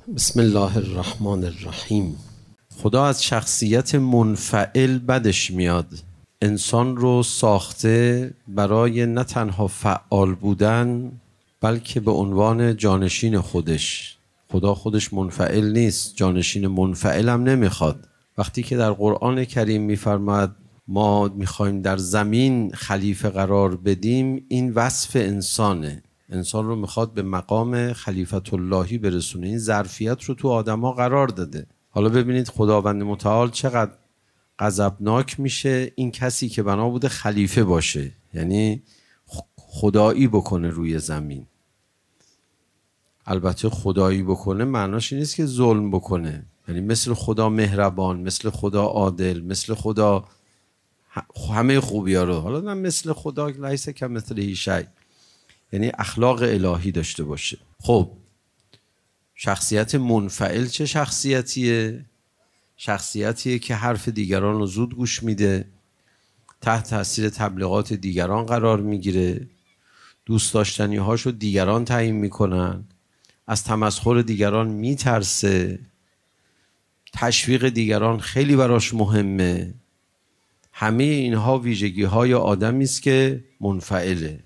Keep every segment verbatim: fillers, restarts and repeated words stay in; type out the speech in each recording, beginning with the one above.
بسم الله الرحمن الرحیم. خدا از شخصیت منفعل بدش میاد. انسان رو ساخته برای نه تنها فعال بودن بلکه به عنوان جانشین خودش. خدا خودش منفعل نیست، جانشین منفعل هم نمیخواد. وقتی که در قرآن کریم میفرماید ما میخوایم در زمین خلیفه قرار بدیم، این وصف انسانه. انسان رو میخواد به مقام خلیفت اللهی برسونه. این ظرفیت رو تو آدم ها قرار داده. حالا ببینید خداوند متعال چقدر غضبناک میشه این کسی که بنا بوده خلیفه باشه، یعنی خدایی بکنه روی زمین. البته خدایی بکنه معناش این نیست که ظلم بکنه، یعنی مثل خدا مهربان، مثل خدا عادل، مثل خدا همه خوبی ها رو، حالا نه مثل خدا لیس کمثله شیء، یعنی اخلاق الهی داشته باشه. خب شخصیت منفعل چه شخصیتیه؟ شخصیتیه که حرف دیگران رو زود گوش میده، تحت تاثیر تبلیغات دیگران قرار میگیره، دوست داشتنی هاشو دیگران تعیین میکنن، از تمسخر دیگران میترسه، تشویق دیگران خیلی براش مهمه. همه اینها ویژگی های آدمی است که منفعله.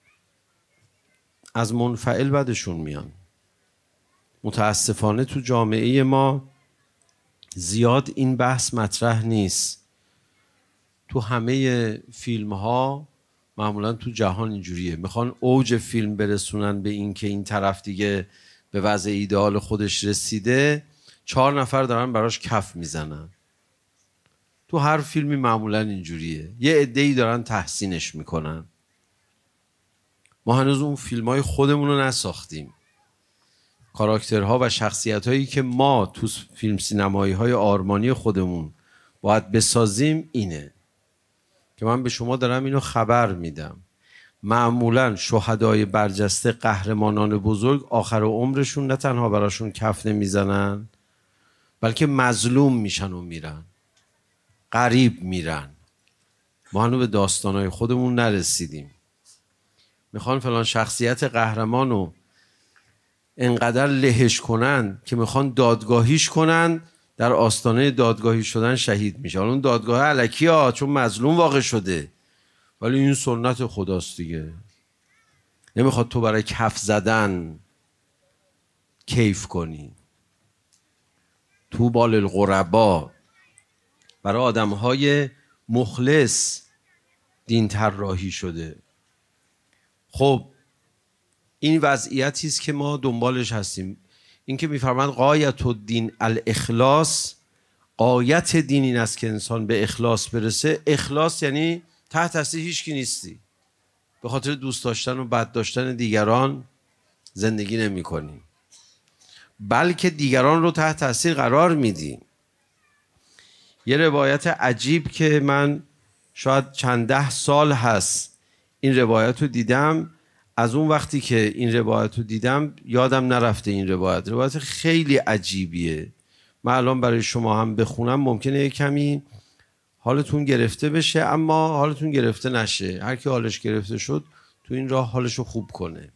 از منفعل بدشون میان. متاسفانه تو جامعه ما زیاد این بحث مطرح نیست. تو همه فیلم ها معمولا تو جهان اینجوریه، میخوان اوج فیلم برسونن به این که این طرف دیگه به وضع ایدئال خودش رسیده، چهار نفر دارن براش کف میزنن. تو هر فیلمی معمولا اینجوریه، یه عده‌ای دارن تحسینش میکنن. ما هنوز اون فیلم های خودمون رو نساختیم. کاراکترها و شخصیت هایی که ما تو فیلم سینمایی های آرمانی خودمون باید بسازیم اینه که من به شما دارم اینو خبر میدم. معمولا شهدای برجسته، قهرمانان بزرگ، آخر عمرشون نه تنها براشون کف نمیزنن بلکه مظلوم میشن و میرن، غریب میرن. ما هنوز به داستانهای خودمون نرسیدیم. میخوان فلان شخصیت قهرمانو انقدر لهش کنن که میخوان دادگاهیش کنن، در آستانه دادگاهی شدن شهید میشه. حالا اون دادگاه الکی ها چون مظلوم واقع شده، ولی این سنت خداست دیگه. نمیخواد تو برای کف زدن کیف کنی. طوبی للغربا، برای آدم های مخلص دین طراحی شده. خب این وضعیتی است که ما دنبالش هستیم. این که میفرماند غایت الدین الاخلاص، غایت دین این است که انسان به اخلاص برسه. اخلاص یعنی تحت تاثیر هیچ کی نیستی، به خاطر دوست داشتن و بد داشتن دیگران زندگی نمی کنی، بلکه دیگران رو تحت تاثیر قرار میدی. یه روایت عجیب که من شاید چند ده سال هست این روایت رو دیدم، از اون وقتی که این روایت رو دیدم یادم نرفته. این روایت روایت خیلی عجیبیه. من الان برای شما هم بخونم ممکنه یه کمی حالتون گرفته بشه، اما حالتون گرفته نشه. هر کی حالش گرفته شد تو این راه حالش رو خوب کنه.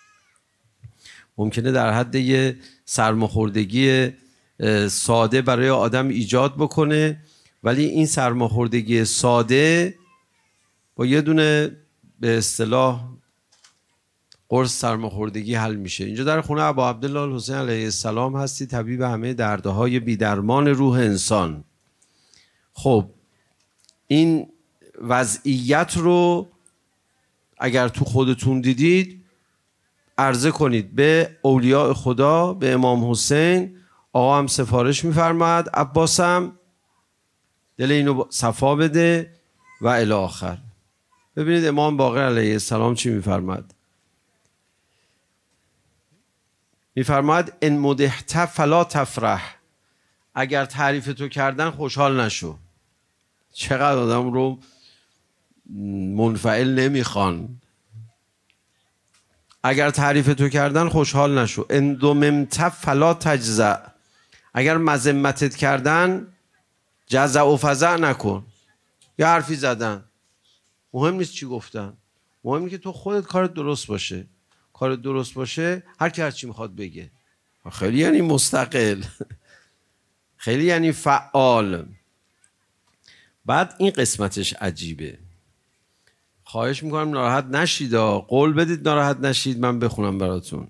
ممکنه در حد یه سرماخوردگی ساده برای آدم ایجاد بکنه، ولی این سرماخوردگی ساده با یه دونه به اصطلاح قرص سرماخوردگی حل میشه. اینجا در خونه ابا عبدالله الحسین علیه السلام هستی، طبیب همه دردهای بی‌درمان روح انسان. خب این وضعیت رو اگر تو خودتون دیدید عرضه کنید به اولیاء خدا، به امام حسین. آقا هم سفارش میفرماد عباسم دل اینو صفا بده و الی آخر. ببینید امام باقر علیه السلام چی میفرماد. میفرماد ان مدحت فلا تفرح، اگر تعریف تو کردن خوشحال نشو. چقدر آدم رو منفعل نمیخوان. اگر تعریف تو کردن خوشحال نشو. ان ذممت فلا تجزع، اگر مذمتت کردن جزع و فزع نکن. یه حرفی زدن، مهم نیست چی گفتن، مهم اینه که تو خودت کارت درست باشه. کارت درست باشه هر کی هر چی میخواد بگه. خیلی یعنی مستقل، خیلی یعنی فعال. بعد این قسمتش عجیبه. خواهش میکنم ناراحت نشید، قول بدید ناراحت نشید، من بخونم براتون.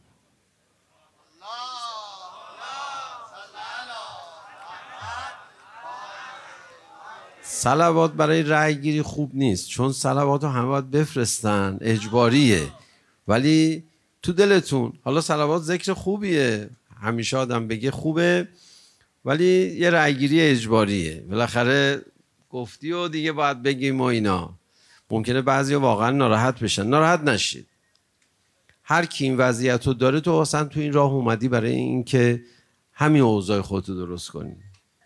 صلوات برای رأی گیری خوب نیست، چون صلوات رو همه باید بفرستن، اجباریه. ولی تو دلتون، حالا صلوات ذکر خوبیه، همیشه آدم بگه خوبه، ولی یه رأی گیری اجباریه. بالاخره گفتی و دیگه باید بگیم و اینا. ممکنه بعضیا واقعا ناراحت بشن. ناراحت نشید. هر کی این وضعیت رو داره، تو اصلا تو این راه اومدی برای اینکه همین اوضاع خودتو درست کنی.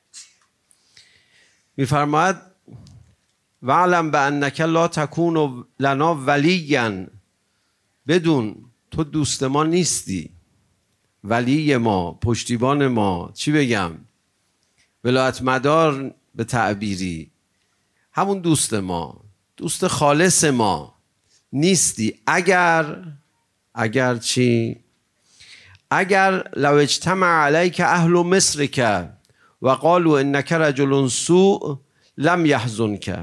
میفرماید وعلم بانک لا تکون لنا ولیا، بدون تو دوست ما نیستی، ولی ما، پشتیبان ما، چی بگم، ولایت مدار به تعبیری، همون دوست ما، دوست خالص ما نیستی. اگر اگر چی؟ اگر لو اجتمع علیک اهل مصرک و قالوا انک رجل سوء لم یحزنک.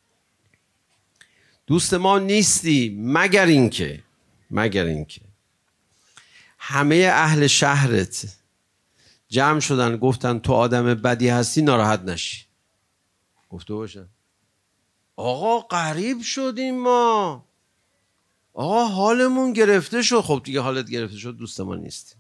دوست ما نیستی مگر اینکه مگر اینکه همه اهل شهرت جمع شدن گفتن تو آدم بدی هستی، ناراحت نشی. گفته باشن آقا غریب شدیم ما، آقا حالمون گرفته شد. خب دیگه حالت گرفته شد، دوست ما نیستی.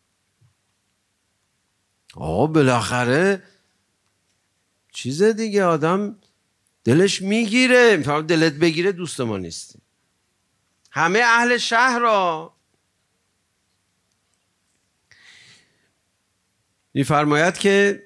آقا بالاخره چیز دیگه، آدم دلش میگیره، دلت بگیره، دوست ما نیستی. همه اهل شهر را میفرماید که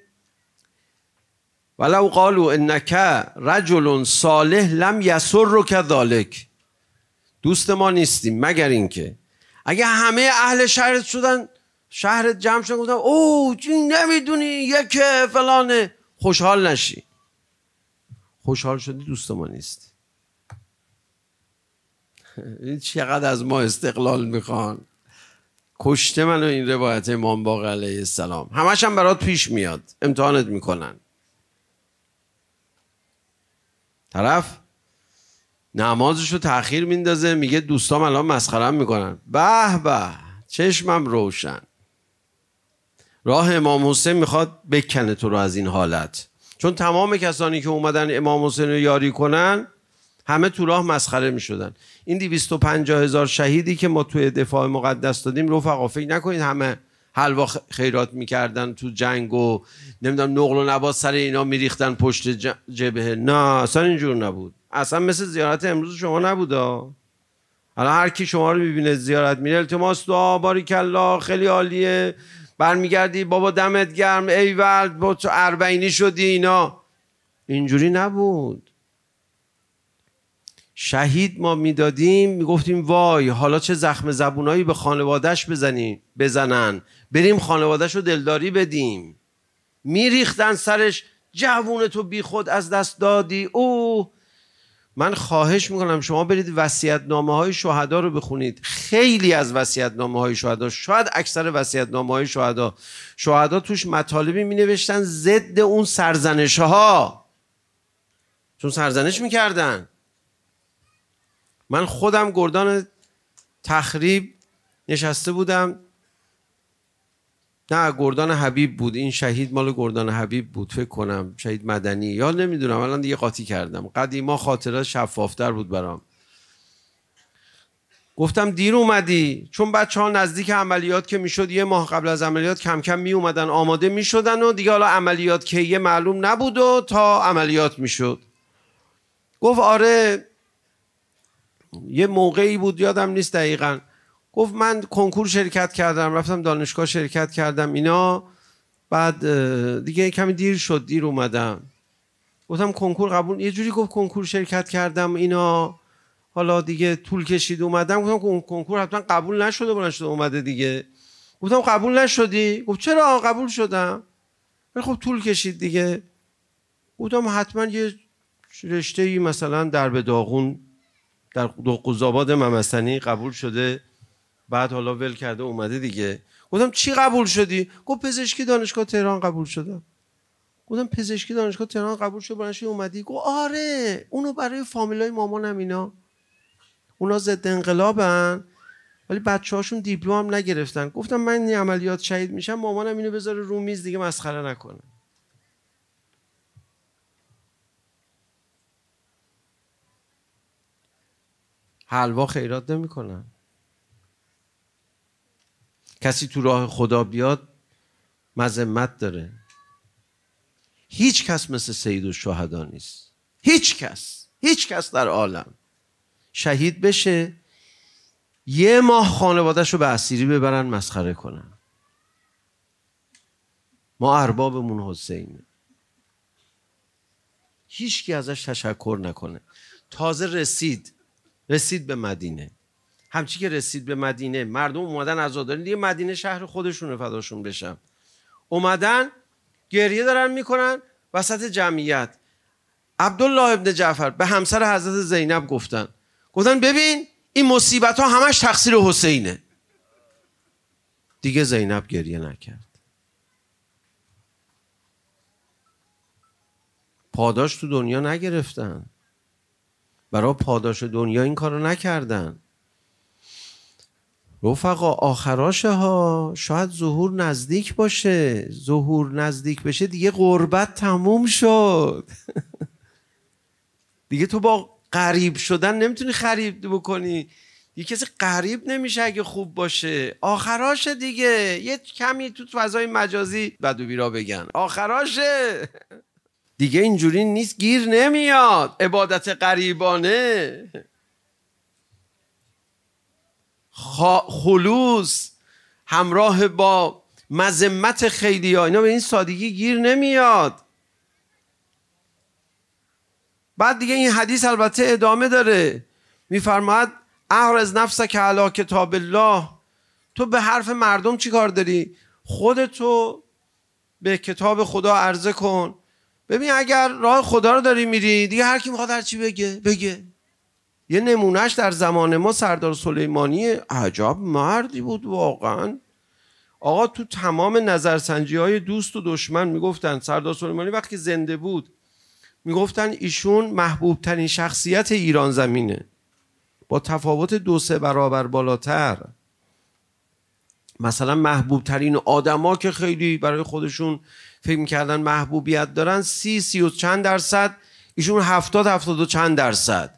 ولو قالوا انک رجل صالح لم یسرک ذلک، دوست ما نیستیم مگر اینکه اگه همه اهل شهرت شدن، شهرت جمع شدن گفتن اوه نمیدونی یک فلانه، خوشحال نشی. خوشحال شدی، دوست ما نیستی. این چقدر از ما استقلال میخوان. کشته منو این روایت امام باقر علیه السلام. همش هم برات پیش میاد، امتحانت میکنن. طرف نمازشو تأخیر میندازه، میگه دوستام الان مسخرم میکنن. به به، چشمم روشن. راه امام حسین میخواد بکنه تو رو از این حالت. چون تمام کسانی که اومدن امام حسین رو یاری کنن همه تو راه مسخره میشدن. این دویست و پنجاه هزار شهیدی که ما توی دفاع مقدس دادیم، رفقا فکر نکنید همه حلوا خیرات میکردن تو جنگ و نمیدونم نقل و نبات سر اینا میریختن پشت جبهه. نه اصلا اینجور نبود. اصلا مثل زیارت امروز شما نبودا. الان هر کی شما رو میبینه زیارت میره، التماس دعا، باریکالله، خیلی عالیه، برمیگردی بابا دمت گرم، ایول با تو اربعینی شدی. اینا اینجوری نبود. شهید ما میدادیم میگفتیم وای حالا چه زخم زبونایی به خانوادهش بزنیم بزنن، بریم خانوادهش رو دلداری بدیم. میریختن سرش، جوون تو بی خود از دست دادی. او من خواهش میکنم شما برید وصیت‌نامه های شهدا رو بخونید. خیلی از وصیت‌نامه های شهدا، شاید اکثر وصیت‌نامه های شهدا، شهدا توش مطالبی می نوشتن ضد اون سرزنش ها، چون سرزنش میکردن. من خودم گردان تخریب نشسته بودم، نه گردان حبیب بود، این شهید مال گردان حبیب بود فکر کنم، شهید مدنی یا نمیدونم، الان دیگه قاطی کردم. قدیما خاطرات شفافتر بود برام. گفتم دیر اومدی، چون بچه ها نزدیک عملیات که میشد، یه ماه قبل از عملیات کم کم می اومدن آماده میشدن و دیگه حالا عملیات که یه معلوم نبود و تا عملیات میشد. گفت آره یه موقعی بود یادم نیست دقیقاً، گفت من کنکور شرکت کردم، رفتم دانشگاه شرکت کردم اینا، بعد دیگه کمی دیر شد، دیر اومدم. گفتم کنکور قبول، یه جوری گفت کنکور شرکت کردم اینا، حالا دیگه طول کشید اومدم. گفتم کنکور حتما قبول نشده بلند شده اومده دیگه. گفتم قبول نشدی؟ گفت چرا قبول شدم. خب طول کشید دیگه. گفتم حتما یه رشته‌ای مثلا در به داغون در قزاباد ممسنی قبول شده، بعد حالا ول کرده اومده دیگه. گفتم چی قبول شدی؟ گفت پزشکی دانشگاه تهران قبول شدم. گفتم پزشکی دانشگاه تهران قبول شد برنشی اومدی؟ گفت آره اونو برای فامیلای مامانم اینا، اونا ضد انقلابن ولی بچه هاشون دیپلم هم نگرفتن. گفتم من این عملیات شهید میشم مامانم اینو بذاره رو میز دیگه مسخره نکنه. حلوا خیرات نمیکنن. کسی تو راه خدا بیاد مذمت داره. هیچ کس مثل سیدالشهدا نیست. هیچ کس، هیچ کس در عالم شهید بشه یه ماه خانواده‌شو به اسیری ببرن مسخره کنن. ما اربابمون حسینه. هیچ کی ازش تشکر نکنه. تازه رسید رسید به مدینه. همچی که رسید به مدینه مردم اومدن عزاداری دیگه، مدینه شهر خودشونه فداشون بشم. اومدن گریه دارن میکنن وسط جمعیت. عبدالله ابن جعفر به همسر حضرت زینب گفتن گفتن ببین این مصیبت ها همش تقصیر حسینه. دیگه زینب گریه نکرد. پاداش تو دنیا نگرفتن، برای پاداش دنیا این کارو نکردن. رفقا آخراشه ها، شاید ظهور نزدیک باشه. ظهور نزدیک بشه دیگه غربت تموم شد. دیگه تو با غریب شدن نمیتونی خرید بکنی. یه کسی غریب نمیشه اگه خوب باشه. آخراشه دیگه. یه کمی تو فضای مجازی بد و بیرا بگن آخراشه. دیگه اینجوری نیست، گیر نمیاد عبادت غریبانه. خلوص همراه با مذمت خیلی ها، اینا به این سادگی گیر نمیاد. بعد دیگه این حدیث البته ادامه داره، میفرماید احرز نفسک علی کتاب الله. تو به حرف مردم چی کار داری؟ خودتو به کتاب خدا عرضه کن. ببین اگر راه خدا رو داری میری دیگه هر کی میخواد هر چی بگه بگه. یه نمونهش در زمان ما سردار سلیمانی، عجب مردی بود واقعا. آقا تو تمام نظرسنجی های دوست و دشمن میگفتن سردار سلیمانی وقتی زنده بود میگفتن ایشون محبوب ترین شخصیت ایران زمینه، با تفاوت دو سه برابر بالاتر. مثلا محبوب ترین آدما که خیلی برای خودشون فکر میکردن محبوبیت دارن سی سی و چند درصد، ایشون هفتاد هفتاد و چند درصد.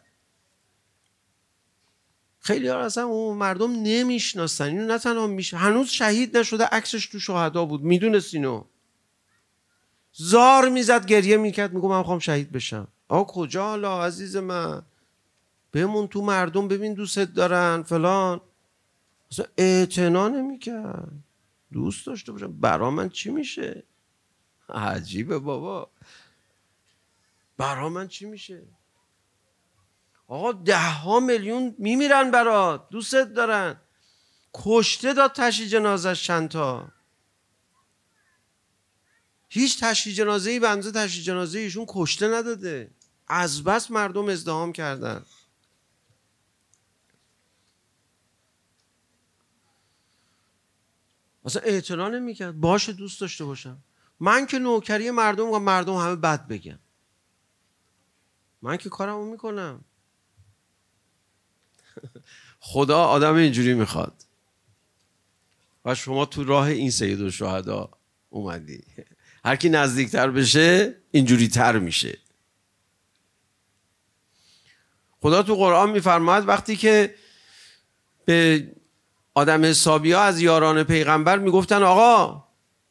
خیلی ها اصلا اون مردم نمیشناسن اینو. نه تنها میشه هنوز شهید نشده، عکسش تو شهدا بود، میدونست اینو. زار میزد گریه میکرد میگم من میخوام شهید بشم. آقا کجا حالا عزیز من؟ بمون تو مردم، ببین دوستت دارن فلان. اصلا اعتنا نمیکرد. دوست داشته باشم برا من چی میشه؟ عجیبه بابا، برا من چی میشه؟ آقا ده ها میلیون میمیرن برات، دوستت دارن. کشته داد تشییع جنازش چند تا. هیچ تشییع جنازه‌ای به اندازه تشییع جنازه ایشون کشته نداده. از بس مردم ازدحام کردن. اصلا اعتنا نمی‌کرد. باشه دوست داشته باشم. من که نوکری مردم و مردم همه بد بگن. من که کارمو میکنم. خدا آدم اینجوری میخواد. و شما تو راه این سیدالشهدا اومدی. هر کی نزدیکتر بشه اینجوری تر میشه. خدا تو قرآن میفرماید وقتی که به آدم حسابی ها از یاران پیغمبر میگفتن آقا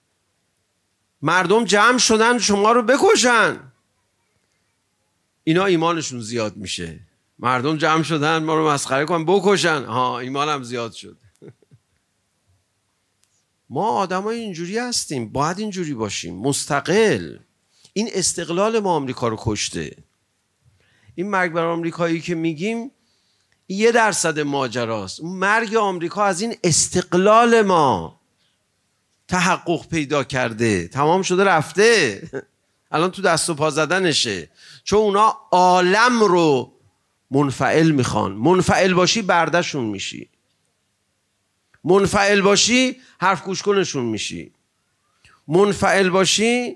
مردم جمع شدن شما رو بکشن، اینا ایمانشون زیاد میشه. مردم جمع شدن ما رو مسخره کنن بکشن، ها ایمانم زیاد شد. ما آدمای اینجوری هستیم، باید اینجوری باشیم، مستقل. این استقلال ما آمریکا رو کشته. این مرگ بر آمریکایی که میگیم یه درصد ماجراست. مرگ آمریکا از این استقلال ما تحقق پیدا کرده، تمام شده رفته، الان تو دست و پا زدنشه. چون اونا عالم رو منفعل میخوان. منفعل باشی بردشون میشی. منفعل باشی حرف گوش کنشون میشی. منفعل باشی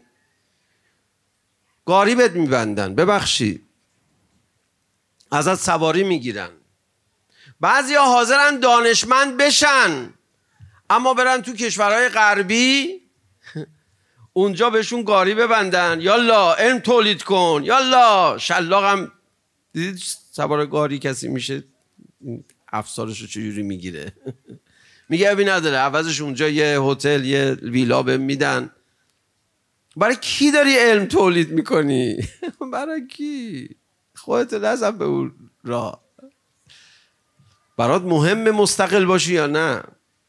گاری بهت میبندن، ببخشید ازت سواری میگیرن. بعضیا حاضرن دانشمند بشن اما برن تو کشورهای غربی اونجا بهشون گاری ببندن، یالا علم تولید کن، یالا شلاق هم دیدید سوار گاری کسی میشه افسارش رو چجوری میگیره میگه ابی نداره، عوضش اونجا یه هتل یه ویلا به میدن. برای کی داری علم تولید میکنی؟ برای کی؟ خودت نزن به اون راه. برات مهمه مستقل باشی یا نه؟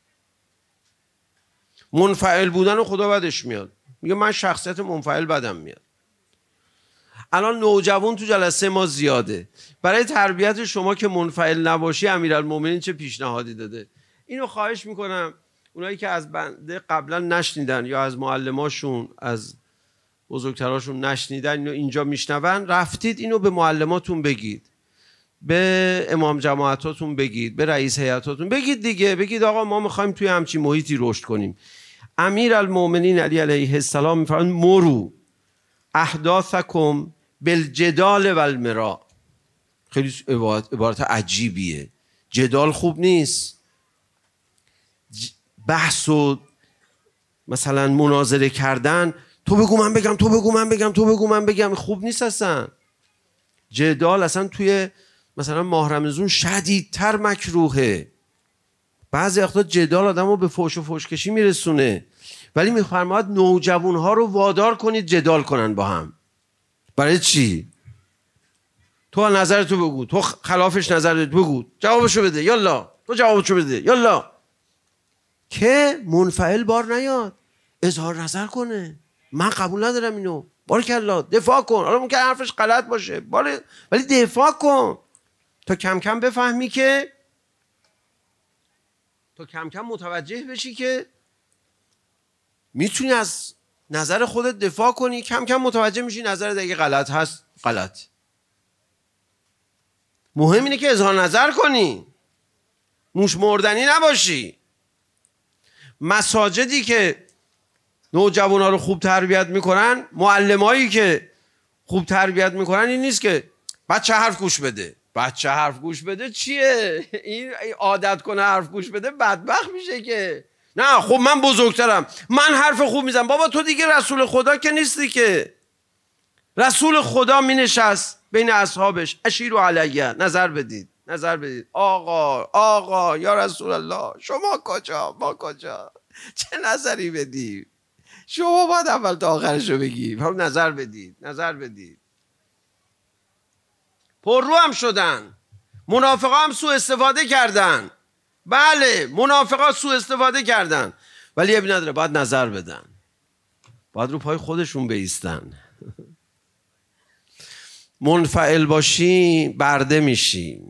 منفعل بودن و خدا بدش میاد، میگه من شخصیت منفعل بدم میاد. الان نوجوان تو جلسه ما زیاده. برای تربیت شما که منفعل نباشی امیرالمومنین چه پیشنهادی داده؟ اینو خواهش میکنم اونایی که از بنده قبلا نشنیدن یا از معلماشون از بزرگتراشون نشنیدن اینو اینجا میشنون، رفتید اینو به معلماتون بگید، به امام جماعتاتون بگید، به رئیس هیئتاتون بگید دیگه، بگید آقا ما میخوایم توی همچین محیطی رشد کنیم. امیرالمومنین علی علیه السلام میفرمایند مرو احداثکم بالجدال والمراء. خیلی عبارت عجیبیه. جدال خوب نیست، بحث و مثلا مناظره کردن، تو بگو من بگم تو بگو من بگم تو بگو من بگم، خوب نیست اصلا. جدال اصلا توی مثلا ماه رمضان شدیدتر مکروهه. بعضی وقتا جدال آدمو به فحش و فحشکشی میرسونه. ولی میفرماید نوجوانها رو وادار کنید جدال کنن با هم. برای چی؟ تو نظرتو بگو، تو خلافش نظرت بگو، جوابشو بده، یالا تو جوابشو بده، یالا. که منفعل بار نیاد، اظهار نظر کنه. من قبول ندارم اینو، بارکالله دفاع کن. حالا ممکن حرفش غلط باشه ولی دفاع کن تا کم کم بفهمی که تا کم کم متوجه بشی که میتونی از نظر خودت دفاع کنی. کم کم متوجه میشی نظرت اگه غلط هست غلط. مهم اینه که اظهار نظر کنی، موش مردنی نباشی. مساجدی که نوجوانا رو خوب تربیت میکنن، معلمایی که خوب تربیت میکنن این نیست که بچه حرف گوش بده. بچه حرف گوش بده چیه؟ این عادت کنه حرف گوش بده بدبخت میشه که. نه خب من بزرگترم، من حرف خوب میزنم. بابا تو دیگه رسول خدا که نیستی که. رسول خدا می نشست بین اصحابش، اشیروا علیه، نظر بدید نظر بدید. آقا آقا یا رسول الله شما کجا ما کجا، چه نظری بدیم؟ شما باید اول تا آخرشو بگی، هم نظر بدید نظر بدید. پر رو هم شدن، منافقا هم سوء استفاده کردن. بله منافقا سوء استفاده کردن، ولی ابی نداره، باید نظر بدن، باید رو پای خودشون بایستن. منفعل باشی برده میشی،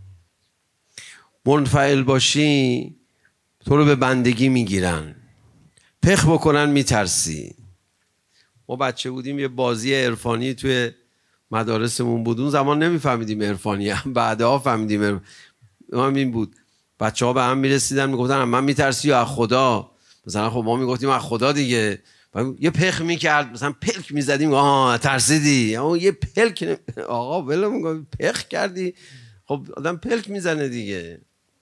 منفعل باشی تو رو به بندگی میگیرن، پخ بکنن میترسی. ما بچه بودیم یه بازی عرفانی توی مدارسمون بود، اون زمان نمیفهمیدیم عرفانی هم، بعدها فهمیدیم. هم این بود بچه ها به هم میرسیدن میگفتن من میترسی یا از خدا؟ مثلا خب ما میگفتیم از خدا دیگه. یه پخ میکرد مثلا پلک میزدیم، آها ترسیدی. اما یه پلک آقا بله میگم پخ کردی، خب آدم پلک میزنه دیگه.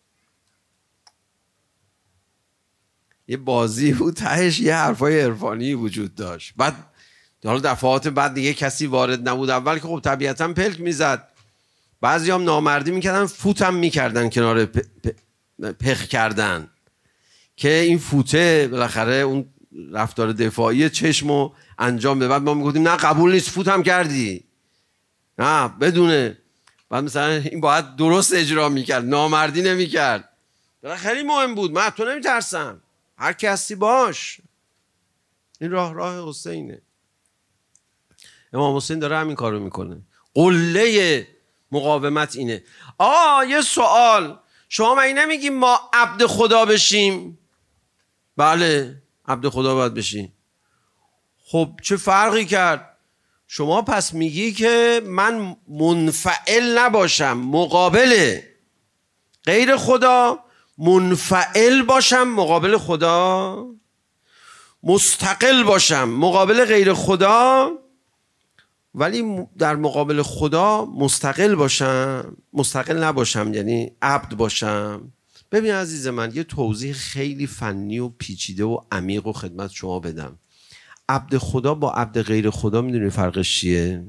یه بازی بود تهش یه حرفای عرفانی وجود داشت. بعد حالا دفعات بعد دیگه کسی وارد نبود. اول که خب طبیعتا پلک میزد، بعضی هم نامردی میکردن، فوت هم میکردن کنار پ... پ... پخ کردن که این فوته بالاخره اون رفتار دفاعی چشمو انجام بده. بعد ما میگفتیم نه قبول نیست، فوت هم کردی، نه بدونه. بعد مثلا این باید درست اجرا میکرد، نامردی نمیکرد. خیلی مهم بود. من تو نمیترسم، هر کی هستی باش. این راه راه حسینه. امام حسین داره همین کارو میکنه. قله مقاومت اینه. آه یه سوال، شما مگه نمیگیم ما عبد خدا بشیم؟ بله عبد خدا باید بشیم. خب چه فرقی کرد؟ شما پس میگی که من منفعل نباشم، مقابله غیر خدا منفعل باشم مقابل خدا، مستقل باشم مقابل غیر خدا، ولی در مقابل خدا مستقل باشم، مستقل نباشم یعنی عبد باشم. ببین عزیز من، یه توضیح خیلی فنی و پیچیده و عمیق و خدمت شما بدم. عبد خدا با عبد غیر خدا میدونی فرقش چیه؟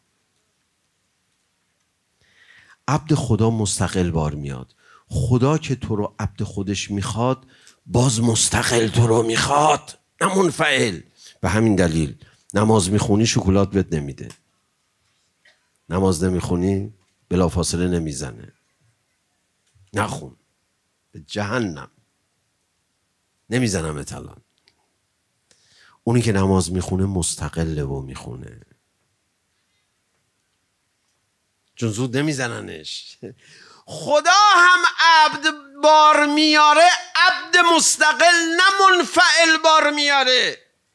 عبد خدا مستقل بار میاد. خدا که تو رو عبد خودش میخواد، باز مستقل تو رو میخواد، نه منفعل. به همین دلیل نماز میخونی شکلات بهت نمیده، نماز نمیخونی بلافاصله نمیزنه. نخون، به جهنم، نمیزنم الان. اونی که نماز میخونه مستقله و میخونه، چون زود نمیزننش. خدا هم عبد بار میاره، عبد مستقل نه منفعل بار میاره.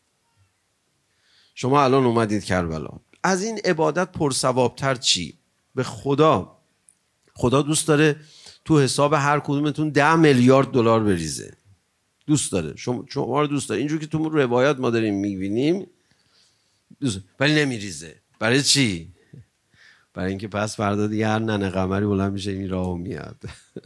شما الان اومدید کربلا، از این عبادت پرثوابتر چی؟ به خدا، خدا دوست داره تو حساب هر کدومتون ده میلیارد دلار بریزه. دوست داره، شما شما رو دوست داره. اینجور که تو روایات ما داریم میبینیم، ولی نمیریزه. برای چی؟ برای اینکه پس فردا دیگه هر ننه قمری بلند میشه این راهو میاد.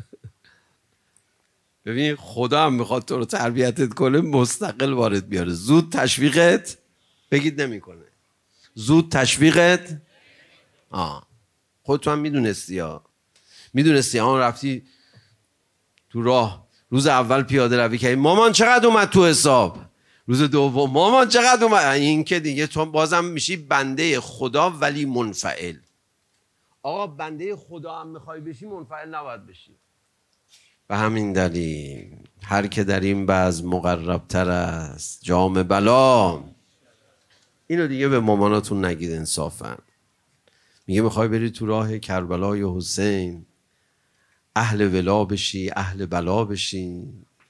ببین خدا هم میخواد تو رو تربیتت کنه، مستقل وارد بیاره. زود تشویقت بگید نمیکنه، زود تشویقت آه خودت هم میدونستی ها میدونستی آن رفتی تو راه، روز اول پیاده روی کردی، مامان چقدر اومد تو حساب؟ روز دوم مامان چقدر اومد؟ این که دیگه تو بازم میشی بنده خدا ولی منفعل. آقا بنده خدا هم میخوای بشی، منفعل نباید بشی. به همین دلیل هر که در این بزم مقربتر است جام بلا. اینو دیگه به ماماناتون نگید انصافا. میگه میخوای بری تو راه کربلای حسین، اهل ولا بشی، اهل بلا بشی،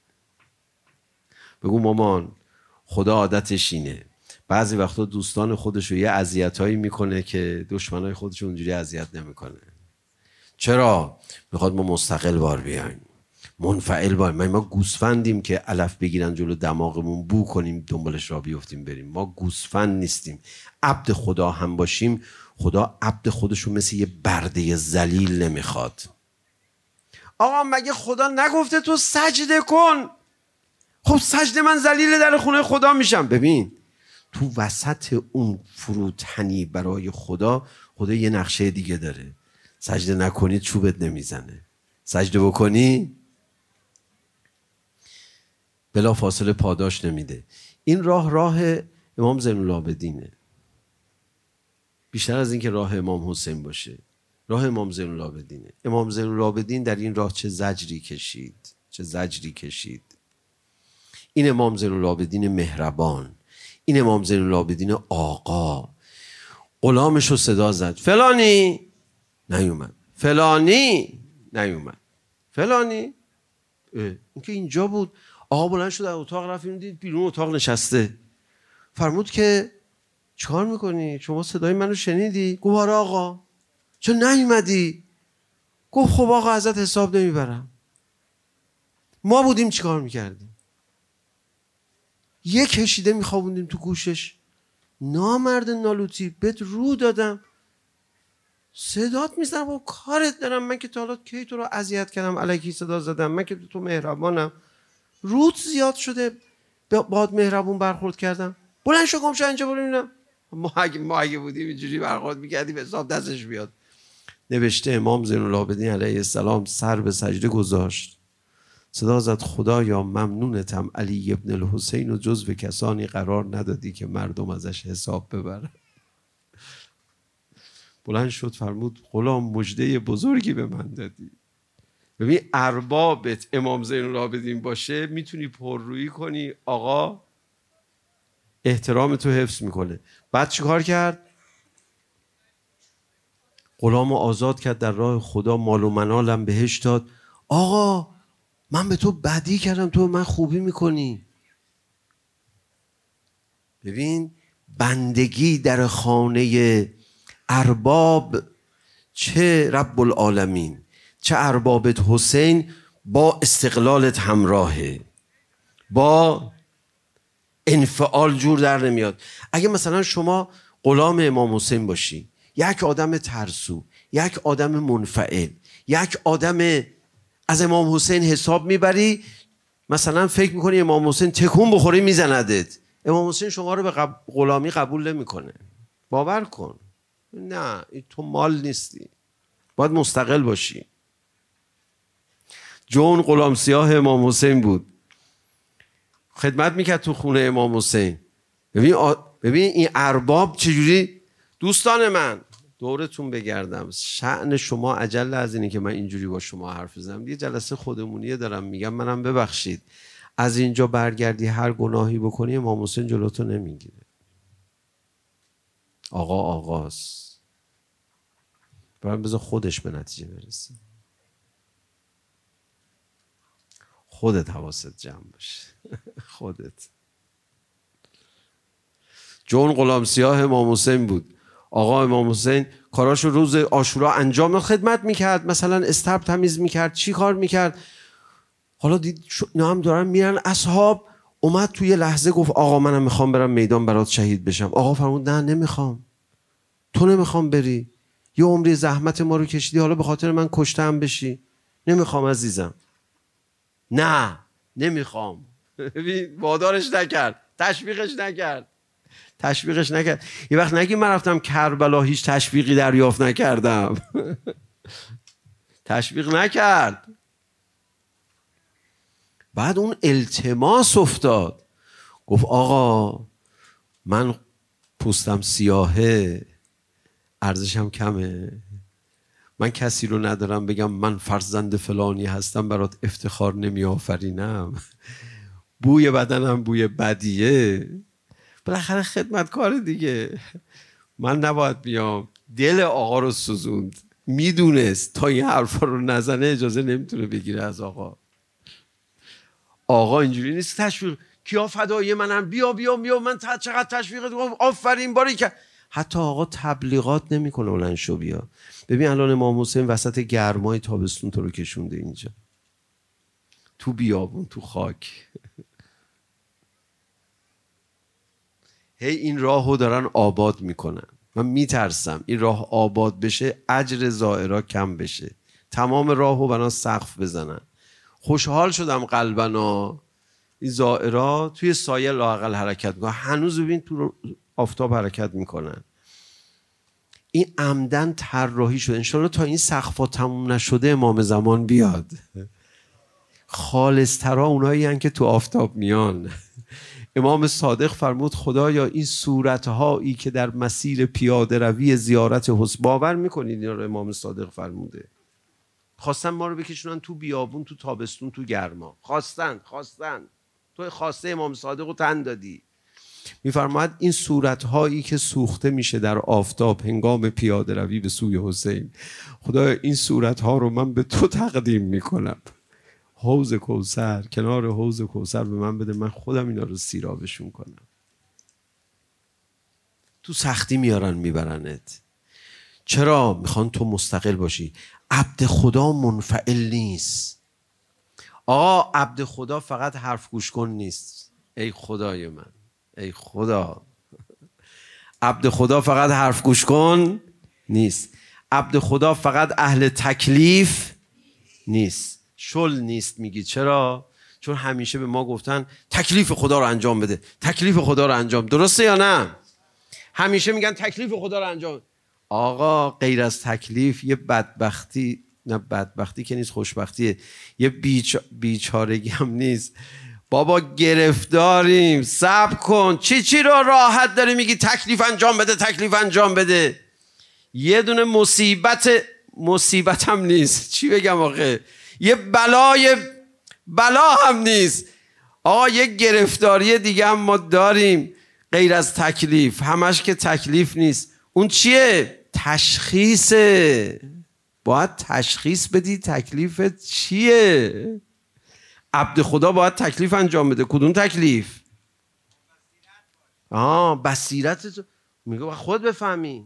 بگو مامان خدا عادتش اینه، بعضی وقتا دوستان خودشو یه اذیتایی میکنه که دشمنای خودشو اونجوری اذیت نمیکنه. چرا؟ میخواد ما مستقل بار بیایم، منفعل بار. ما ما گوسفندیم که علف بگیرن جلو دماغمون بو کنیم دنبالش را بیفتیم بریم. ما گوسفند نیستیم. عبد خدا هم باشیم، خدا عبد خودشو مثل یه برده ذلیل نمیخواد. آقا مگه خدا نگفته تو سجده کن؟ خب سجده من ذلیل در خونه خدا میشم. ببین تو وسط اون فروتنی برای خدا، خدا یه نقشه دیگه داره. سجده نکنی چوبت نمیزنه، سجده بکنی بلا فاصله پاداش نمیده. این راه راه امام زین العابدینه، بیشتر از این که راه امام حسین باشه. راه امام زین العابدینه. امام زین العابدین در این راه چه زجری کشید، چه زجری کشید. این امام زین العابدین مهربان، این امام زین العابدین آقا، غلامش رو صدا زد، فلانی نیومد، فلانی نیومد، فلانی این که اینجا بود. آقا بلند شد در اتاق رفت، دید بیرون اتاق نشسته. فرمود که چیکار میکنی؟ شما صدای منو شنیدی؟ گفت آره آقا. چون نیومدی؟ گفت خب آقا ازت حساب نمیبرم. ما بودیم چیکار میکردیم؟ یک کشیده میخوابوندیم تو گوشش. نامرد نالوتی، بهت رو دادم، صدات میزنم، با کارت دارم. من که تا حالا کی تو رو اذیت کردم الکی صدا زدم؟ من که تو مهربانم، روت زیاد شده باهات مهربون برخورد کردم. بلند شو گم شو اینجا برو ببینم. ما اگه ما اگه بودیم اینجوری برخورد میکردیم حساب دستش بیاد. نوشته امام زین العابدین علیه السلام سر به سجده گذاشت، صدا زد خدایا ممنونتم علی ابن الحسین و جزو کسانی قرار ندادی که مردم ازش حساب ببرن. بلند شد فرمود غلام مژده بزرگی به من دادی. ببین اربابت امام زین العابدین باشه میتونی پررویی کنی، آقا احترام تو حفظ میکنه. بعد چی کار کرد؟ غلامو آزاد کرد، در راه خدا مال و منالم بهش داد. آقا من به تو بدی کردم، تو من خوبی میکنی. ببین بندگی در خانه ارباب، چه رب العالمین چه اربابت حسین، با استقلالت همراهه، با انفعال جور در نمیاد. اگه مثلا شما غلام امام حسین باشی، یک آدم ترسو، یک آدم منفعل، یک آدم از امام حسین حساب میبری، مثلا فکر میکنی امام حسین تکون بخوری میزندت، امام حسین شما رو به قب... غلامی قبول نمیکنه. باور کن. نه تو مال نیستی، باید مستقل باشی. جون غلام سیاه امام حسین بود، خدمت میکرد تو خونه امام حسین. ببین آ... ببین این ارباب چجوری. دوستان من دورتون بگردم، شأن شما عجل از اینه که من اینجوری با شما حرف بزنم. یه جلسه خودمونیه دارم میگم، منم ببخشید. از اینجا برگردی هر گناهی بکنی امام حسین جلوتو نمیگیره. آقا آقاست، برام بذار خودش به نتیجه برسه. خودت حواست جمع باشه. خودت. جون غلام سیاه امام حسین بود. آقا امام حسین کاراشو روز عاشورا انجام خدمت میکرد، مثلا استرپ تمیز میکرد، چی کار میکرد. حالا دید اینا هم دارن میرن، اصحاب اومد توی لحظه گفت آقا منم میخوام برم میدان برات شهید بشم. آقا فرمود نه نمیخوام. تو نمیخوام بری، یه عمری زحمت ما رو کشیدی، حالا به خاطر من کشته هم بشی؟ نمیخوام عزیزم. نه نمیخوام. وادارش نکرد، تشویقش نکرد. تشویقش نکرد. یه وقت نگی من رفتم کربلا هیچ تشویقی دریافت نکردم. تشویق نکرد. بعد اون التماس افتاد، گفت آقا من پوستم سیاهه، ارزشم کمه، من کسی رو ندارم بگم من فرزند فلانی هستم برات افتخار نمی آفرینم، بوی بدنم بوی بدیه، بالاخره خدمتکار دیگه، من نباید بیام. دل آقا رو سوزوند، میدونست تا این حرفا رو نزنه اجازه نمیتونه بگیره از آقا. آقا اینجوری نیست تشویق کیا فدای منم، بیا بیا بیا من چقدر تشویقت کنم، آفرین باری که. حتی آقا تبلیغات نمیکنه بلند شو بیا. ببین الان امام حسین وسط گرمای تابستون تو رو کشونده اینجا، تو بیابون، تو خاک. هی این راهو دارن آباد میکنن. من میترسم این راه آباد بشه اجر زائرا کم بشه، تمام راهو بنا سقف بزنن. خوشحال شدم قلبنا این زائرا توی سایه لااقل حرکت میکنن، هنوز ببین تو آفتاب حرکت میکنن. این عمدن طراحی شده. انشالله تا این سقفا تموم نشده امام زمان بیاد. خالص‌ترا اونایی هن که تو آفتاب میان. امام صادق فرمود خدایا این صورتهایی که در مسیر پیاده روی زیارت حسن، باور میکنید اینا رو امام صادق فرموده؟ خواستن ما رو بکشونن تو بیابون، تو تابستون، تو گرما. خواستن خواستن تو خواسته امام صادق رو تن دادی. میفرماید این صورتهایی که سوخته میشه در آفتاب هنگام پیاده روی به سوی حسین، خدایا این صورتها رو من به تو تقدیم میکنم. حوض کوثر، کنار حوض کوثر به من بده، من خودم اینا رو سیرابشون کنم. تو سختی میارن میبرنت. چرا؟ میخوان تو مستقل باشی. عبد خدا منفعل نیست. آقا عبد خدا فقط حرف گوش کن نیست. ای خدای من، ای خدا، عبد خدا فقط حرف گوش کن نیست. عبد خدا فقط اهل تکلیف نیست. شل نیست. میگی چرا؟ چون همیشه به ما گفتن تکلیف خدا رو انجام بده، تکلیف خدا رو انجام. درسته یا نه؟ همیشه میگن تکلیف خدا رو انجام. آقا غیر از تکلیف یه بدبختی، نه بدبختی که نیست، خوشبختیه، یه بیچ... بیچارگی هم نیست. بابا گرفتاریم، صبر کن. چی چی رو راحت داری میگی تکلیف انجام بده، تکلیف انجام بده؟ یه دونه مصیبت مصیبت هم نیست. چی بگم آخه؟ یه بلای بلا هم نیست. آقا یه گرفتاری دیگه هم ما داریم غیر از تکلیف. همش که تکلیف نیست. اون چیه؟ تشخیصه. باید تشخیص بدی تکلیفت چیه. عبد خدا باید تکلیف انجام بده. کدوم تکلیف؟ آه بصیرت تو میگه باید خود بفهمی،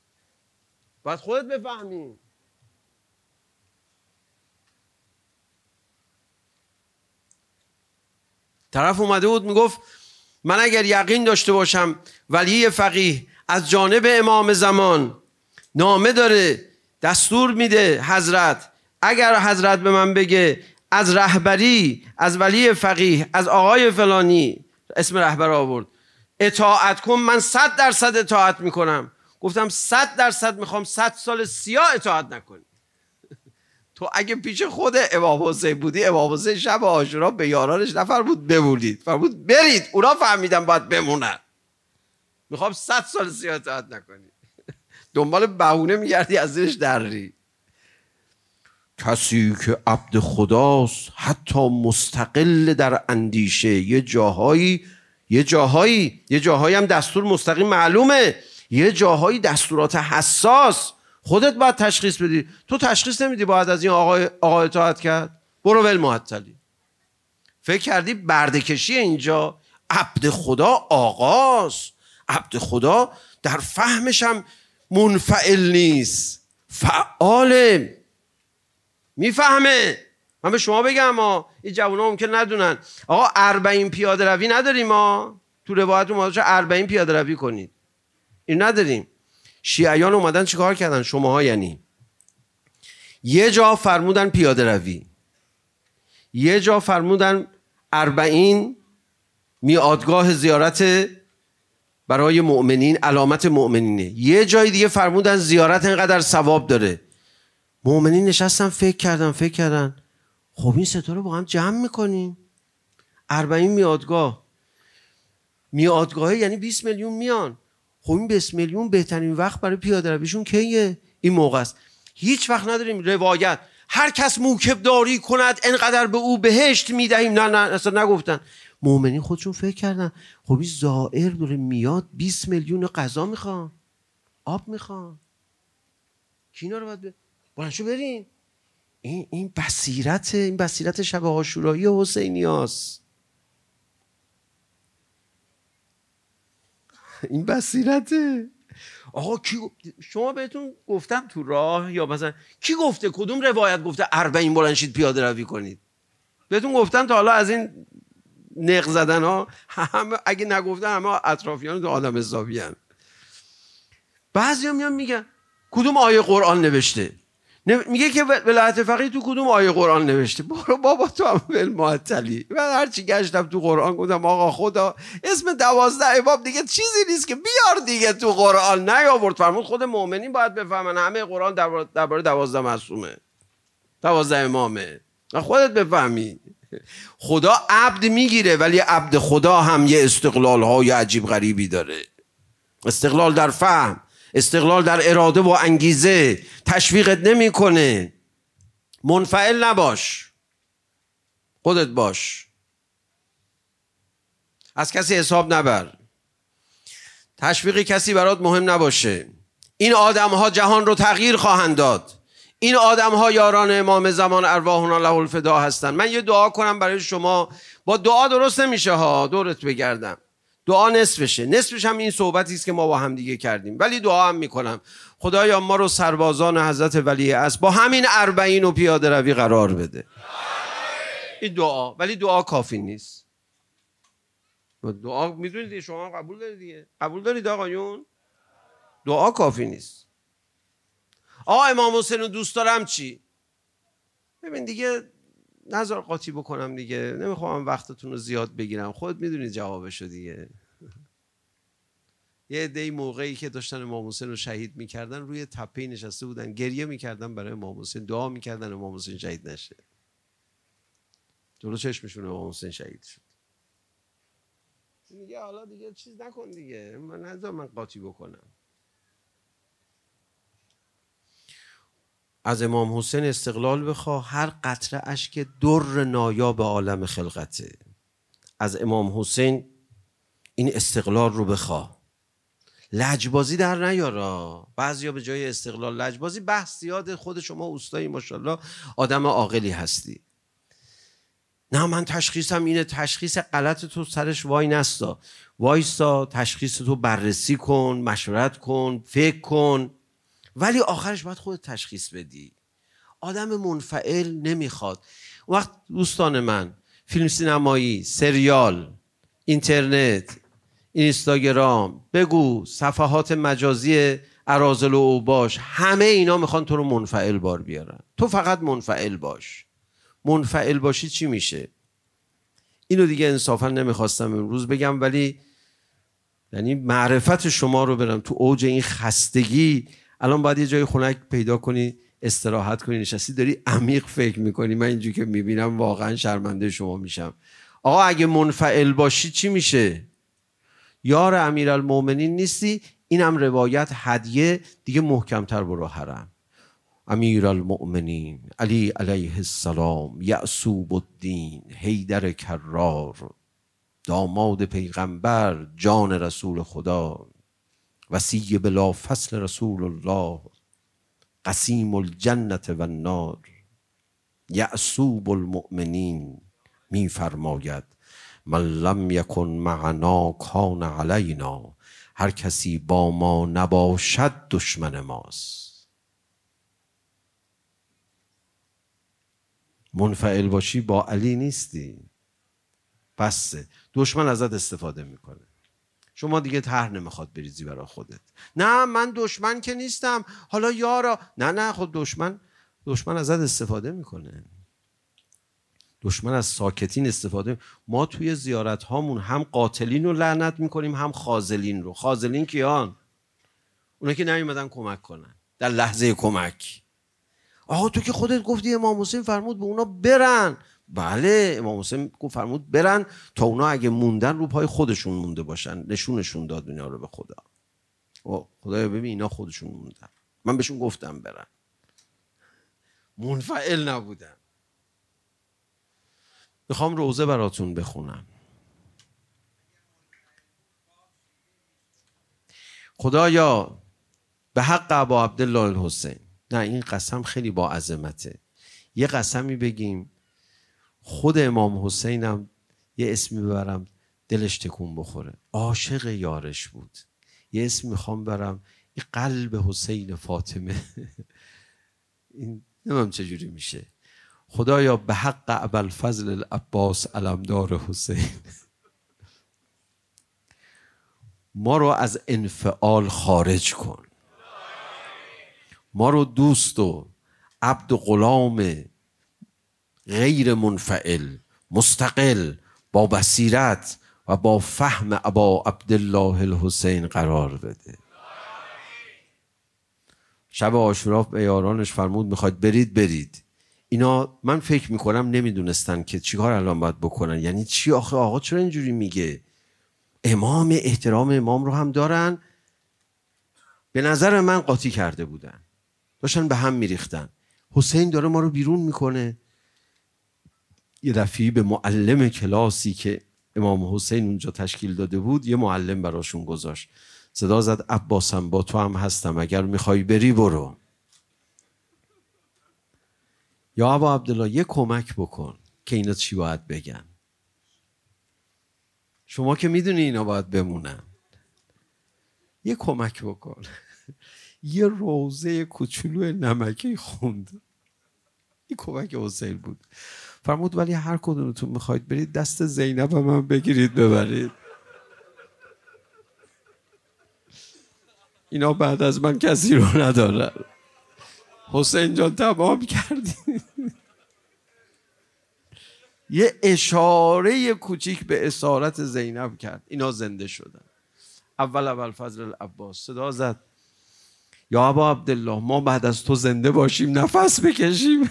باید خودت بفهمی. طرف اومده بود میگفت من اگر یقین داشته باشم ولی فقیه از جانب امام زمان نامه داره دستور میده حضرت، اگر حضرت به من بگه از رهبری از ولی فقیه از آقای فلانی اسم رهبر آورد اطاعت کن، من صد درصد اطاعت میکنم. گفتم صد درصد میخوام صد سال سیاه اطاعت نکنی. تو اگه پیش خود امام حسین بودی، امام حسین شب عاشورا به یارانش نفرمود بمونید، فرمود برید، اونا فهمیدن باید بمونن. میخوام صد سال سیاه اطاعت نکنی. دنبال بهونه میگردی از زیرش دری. کسی که عبد خداست حتی مستقل در اندیشه، یه جاهایی یه جاهایی یه جاهایی هم دستور مستقیم معلومه، یه جاهایی دستورات حساس خودت باید تشخیص بدی. تو تشخیص نمیدی باید از این آقای آقا اطاعت کرد، برو ول معطلی. فکر کردی برده‌کشی اینجا؟ عبد خدا آقاست، عبد خدا در فهمش هم منفعل نیست، فعاله، میفهمه. من به شما بگم ما این جوونا ممکن ندونن آقا اربعین پیاده روی نداریم ما تو روایت اومده چه اربعین پیاده روی کنید، این نداریم. شیعیان اومدن چیکار کردن شماها؟ یعنی یه جا فرمودن پیاده روی، یه جا فرمودن اربعین میادگاه زیارت برای مؤمنین علامت مؤمنینه، یه جای دیگه فرمودن زیارت اینقدر ثواب داره. مؤمنین نشستن فکر کردن فکر کردن خب این ستا رو با هم جمع میکنیم. اربعین میادگاه، میادگاه یعنی بیست میلیون میان. خب این بیست میلیون بهترین وقت برای پیاده رویشون کیه؟ این موقع است. هیچ وقت نداریم روایت هر کس موکب داری کند انقدر به او بهشت میدهیم. نه نه اصلا نگفتن. مؤمنین خودشون فکر کردن خب این زائر داره میاد بیست میلیون غذا میخوان، آب میخوان، کی اینا رو باید ب... بلنشو بریم. این این بصیرت این بصیرت شب عاشورایی حسینیاست. این بصیرته. آقا کی شما بهتون گفتم تو راه یا مثلا کی گفته کدوم روایت گفته اربعین بلند شید پیاده روی کنید؟ بهتون گفتم تا حالا از این نق زدن ها همه اگه نگفتن همه اطرافیان تو آدم حسابی ان. بعضیا میان میگن کدوم آیه قرآن نوشته؟ میگه که ولایت فقیه تو کدوم آیه قرآن نوشته؟ برو بابا تو هم ول معطلی. من هرچی گشتم تو قرآن گفتم آقا خدا اسم دوازده امام دیگه چیزی نیست که بیار دیگه تو قرآن نیاورد. فرمود خود مؤمنین باید بفهمن همه قرآن درباره دوازده معصومه، دوازده امامه، خودت بفهمی. خدا عبد میگیره ولی عبد خدا هم یه استقلال های عجیب غریبی داره. استقلال در فهم، استقلال در اراده و انگیزه. تشویقت نمیکنه. منفعل نباش، خودت باش، از کسی حساب نبر، تشویق کسی برات مهم نباشه. این آدم ها جهان رو تغییر خواهند داد. این آدم ها یاران امام زمان ارواحنا له الفدا هستن. من یه دعا کنم برای شما. با دعا درست نمیشه ها، دورت بگردم. دعا نصفشه، نصفش هم این صحبتی است که ما با هم دیگه کردیم. ولی دعا هم میکنم خدایا ما رو سربازان حضرت ولی عصر با همین اربعین و پیاده روی قرار بده. این دعا، ولی دعا کافی نیست. دعا میدونید شما قبول دارید دیگه، قبول دارید آقایون؟ دعا کافی نیست. آقا امام حسین رو دوست دارم چی؟ ببین دیگه نظر قاطی بکنم دیگه، نمیخوام وقتتون رو زیاد بگیرم، خودت میدونید جوابشو دیگه. یه عده موقعی که داشتن امام حسین رو شهید میکردن روی تپه‌ای نشسته بودن گریه میکردن برای امام حسین، دعا میکردن امام حسین شهید نشه. جلو چشمشون امام حسین شهید شد. میگه حالا دیگه چیز نکن دیگه، من نذار من قاطی بکنم. از امام حسین استقلال بخواه، هر قطره اشک در نایاب عالم خلقته. از امام حسین این استقلال رو بخواه. لجبازی در نیارا. بعضیا به جای استقلال لجبازی. بحث زیاد. خود شما اوستایی ماشاءالله آدم عاقلی هستی. نه من تشخیصم اینه، تشخیص غلط تو سرش وای نستا، وایستا تشخیص تو بررسی کن، مشورت کن، فکر کن، ولی آخرش باید خودت تشخیص بدی. آدم منفعل نمیخواد. وقت دوستان من فیلم سینمایی، سریال، اینترنت، اینستاگرام، بگو صفحات مجازی اراذل و اوباش، همه اینا میخوان تو رو منفعل بار بیارن. تو فقط منفعل باش. منفعل باشی چی میشه؟ اینو دیگه انصافا نمیخواستم امروز بگم، ولی یعنی معرفت شما رو برم تو اوج این خستگی. الان باید یه جای خنک پیدا کنی استراحت کنی، نشستی داری عمیق فکر میکنی. من اینجوری که میبینم واقعا شرمنده شما میشم. آقا اگه منفعل باشی چی میشه؟ یار امیرالمومنین نیستی. اینم روایت هدیه دیگه، محکمتر برو حرم. امیرالمؤمنین علی علیه السلام، یعصوب الدین حیدر کرار، داماد پیغمبر، جان رسول خدا، وصی بلا فصل رسول الله، قسیم الجنة و النار. یعصوب المؤمنین می فرماید من لم یکن معنا کان علینا. هر کسی با ما نباشد دشمن ماست. منفعل باشی با علی نیستی، بسه. دشمن ازت استفاده میکنه. شما دیگه طرح نمیخواد بریزی برای خودت. نه من دشمن که نیستم، حالا یارا. نه نه خود دشمن دشمن ازت استفاده میکنه. دشمن از ساکتین استفاده. ما توی زیارت هامون هم قاتلین رو لعنت میکنیم هم خاذلین رو. خاذلین کیان؟ اونا که نیومدن کمک کنن در لحظه کمک. آقا تو که خودت گفتی امام حسین فرمود به اونا برن. بله امام حسین فرمود برن تا اونا اگه موندن رو پای خودشون مونده باشن. نشونشون داد اینا رو به خدا. او خدایا ببین اینا خودشون موندن، من بهشون گفتم برن. منفعل نبودن. میخوام روزه براتون بخونم. خدایا به حق ابا عبدالله الحسین. نه این قسم خیلی با عظمته. یه قسمی بگیم خود امام حسینم یه اسمی ببرم دلش تکون بخوره. عاشق یارش بود. یه اسم میخوام برم این قلب حسین فاطمه. این نمیم چجوری میشه. خدایا به حق ابوالفضل العباس علمدار حسین ما رو از انفعال خارج کن. ما رو دوست و عبد و غلام غیر منفعل، مستقل، با بصیرت و با فهم ابا عبدالله الحسین قرار بده. شب عاشورا به یارانش فرمود میخواید برید برید. اینا من فکر میکنم نمیدونستن که چیکار الان باید بکنن. یعنی چی آخه آقا چرا اینجوری میگه؟ امام، احترام امام رو هم دارن. به نظر من قاطی کرده بودن، داشتن به هم میریختن. حسین داره ما رو بیرون میکنه. یه دفعی به معلم کلاسی که امام حسین اونجا تشکیل داده بود یه معلم براشون گذاشت. صدا زد عباسم با تو هم هستم، اگر میخوای بری برو. یا ابا عبدالله یه کمک بکن که اینا چی باید بگن. شما که میدونی اینا باید بمونن. یه کمک بکن. یه روزه کوچولو نمکی خوند. این کمک حسین بود. فرمود ولی هر کدومتون میخواید برید دست زینب هم, هم بگیرید ببرید. اینا بعد از من کسی رو ندارن. حسین جان تمام کردی. یه اشاره کوچیک به اسارت زینب کرد. اینا زنده شدن. اول اول فضل العباس صدا زد یا ابا عبدالله ما بعد از تو زنده باشیم نفس بکشیم.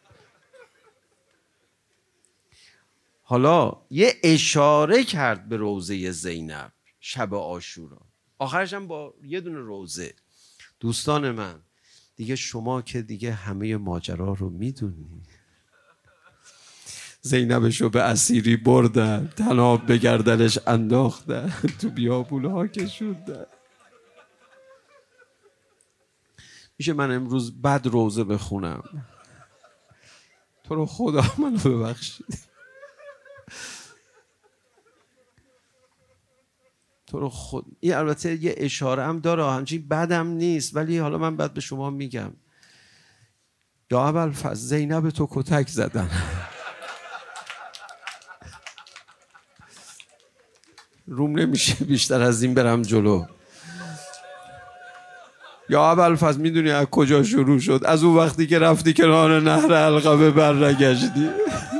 حالا یه اشاره کرد به روزه زینب شب عاشورا. آخرش هم با یه دونه روزه. دوستان من دیگه شما که دیگه همه ماجرا رو میدونی. زینبشو به اسیری بردن، طناب به گردنش انداختن، تو بیابونها کشوندن. میشه من امروز بد روزه بخونم؟ تو رو خدا منو ببخشید. تو رو خود این البته یه اشاره هم داره، همچین بدم نیست، ولی حالا من بعد به شما میگم. یا ابوالفضل زینب تو کتک زدن. روم نمیشه بیشتر از این برم جلو. یا ابوالفضل میدونی از کجا شروع شد؟ از اون وقتی که رفتی کنار نهر علقمه برنگشتی.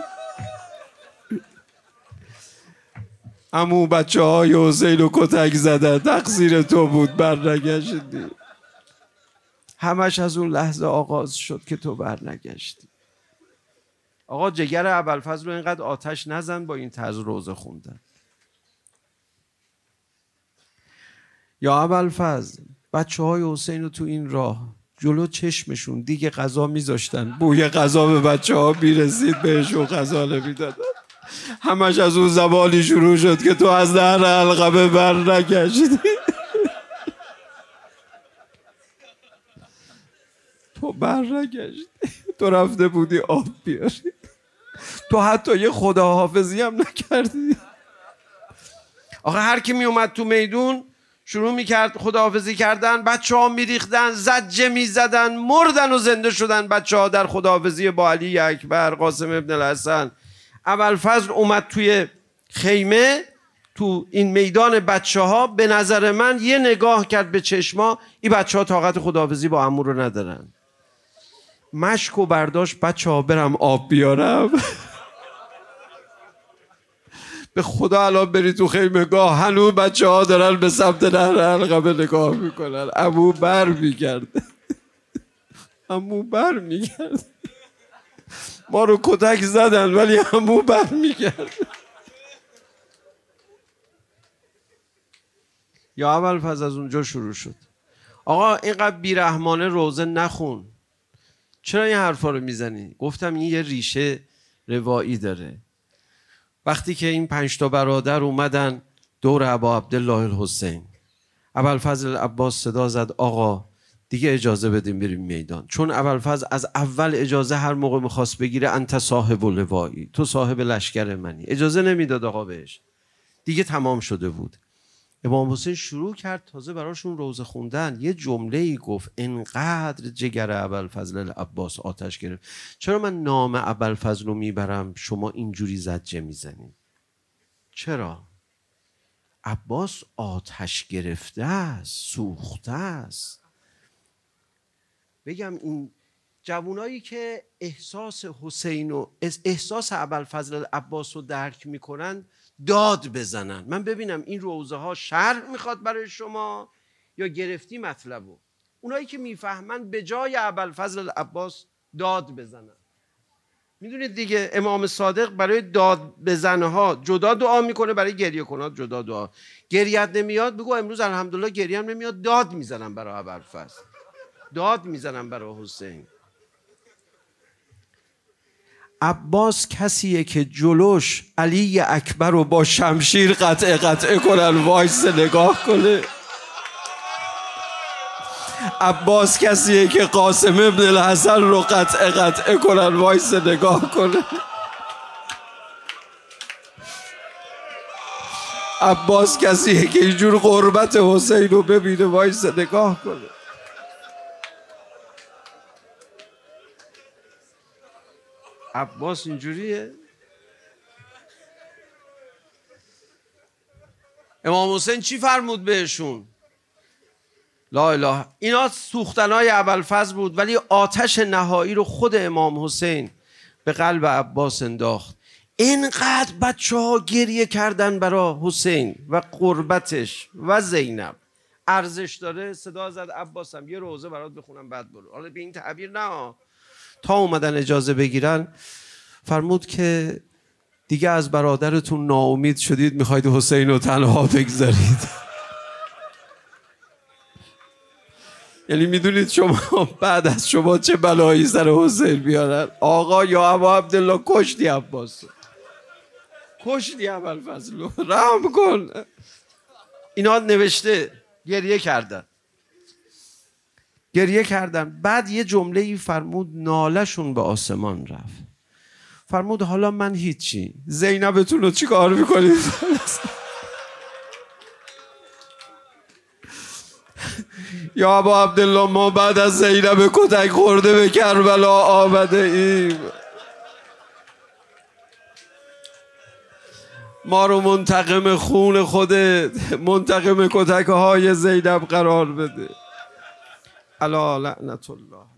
عمو بچه های حسین رو کتک زدن، تقصیر تو بود، برنگشتی. همش از اون لحظه آغاز شد که تو برنگشتی. آقا جگر ابوالفضل رو اینقدر آتش نزن با این طرز روزه خوندن. یا ابوالفضل بچه های حسین رو تو این راه جلو چشمشون دیگه غذا میذاشتن، بوی غذا به بچه ها میرسید، بهشون غذا نمیدادن. همش از اون زمانی شروع شد که تو از نهر علقمه برنگشتی. تو برنگشتی، تو رفته بودی آب بیاری، تو حتی یه خداحافظی هم نکردی. آخه هر کی می اومد تو میدون شروع میکرد خداحافظی کردن، بچه ها میریختن، زجه میزدن، مردن و زنده شدن بچه ها در خداحافظی با علی اکبر، قاسم ابن الحسن. ابوالفضل اومد توی خیمه، تو این میدان بچه ها، به نظر من یه نگاه کرد به چشما، این بچه ها طاقت خداحافظی با عمو رو ندارن. مشک و برداشت، بچه ها برم آب بیارم. به خدا الان بری تو خیمگاه هنوز بچه ها دارن به سمت نهر علقمه نگاه میکنن. عمو بر میگرده، عمو بر میگرده. ما رو کتک زدن ولی عمو بر میگرده. یا ابوالفضل از اونجا شروع شد. آقا اینقدر بیرحمانه روزه نخون. چرا این حرفا رو میزنی؟ گفتم این یه ریشه روایی داره. وقتی که این پنج تا برادر اومدن دور ابا عبدالله الحسین، ابوالفضل عباس صدا زد آقا دیگه اجازه بدیم بریم میدان. چون ابوالفضل از اول اجازه هر موقع میخواست بگیره انت صاحب لوایی، تو صاحب لشکر منی، اجازه نمیداد آقا بهش. دیگه تمام شده بود. امام حسین شروع کرد تازه براشون روزه خوندن. یه جمله‌ای گفت انقدر جگر ابوالفضل عباس آتش گرفت. چرا من نام ابوالفضل رو میبرم شما اینجوری زجه میزنید؟ چرا؟ عباس آتش گرفته است، سوخته است. بگم این جوانایی که احساس حسین و احساس ابوالفضل عباس رو درک میکنن داد بزنن. من ببینم این روزه ها شرح میخواد برای شما یا گرفتی مطلبو. اونایی که میفهمن به جای ابوالفضل عباس داد بزنن. میدونید دیگه امام صادق برای داد بزنها جدا دعا میکنه، برای گریه کنات جدا دعا. گریت نمیاد بگو امروز الحمدلله گریه هم نمیاد، داد میزنم برای ابوالفضل، داد میزنم برای حسین. عباس کسیه که جلوش علی اکبر رو با شمشیر قطعه قطعه کنن وایس نگاه کنه. عباس کسیه که قاسم ابن الحسن رو قطعه قطعه کنن وایس نگاه کنه. عباس کسیه که اینجور قربت حسین رو ببینه وایس نگاه کنه. عباس اینجوریه. امام حسین چی فرمود بهشون؟ لا اله. اینا سوختنای ابوالفضل بود، ولی آتش نهایی رو خود امام حسین به قلب عباس انداخت. اینقدر بچه ها گریه کردن برای حسین و قربتش و زینب. ارزش داره. صدا زد عباسم یه روزه برات بخونم بعد برو. حالا به این تعبیر نه، تا اومدن اجازه بگیرن فرمود که دیگه از برادرتون ناامید شدید، میخواید حسین رو تنها بگذارید. یعنی میدونید شما بعد از شما چه بلایی سر حسین بیارن. آقا یا ابا عبدالله کشتی عباس، کشتی ابوالفضل، رحم کن. اینا نوشته. گریه کردن گریه کردن بعد یه جمله ای فرمود نالشون به آسمان رفت. فرمود حالا من هیچی، زینبتون رو چی کار میکنید؟ یا ابا عبدالله ما بعد از زینب کتک خورده به کربلا آمده ایم. ما رو منتقم خون خودت، منتقم کتک های زینب قرار بده. الا لعنت الله.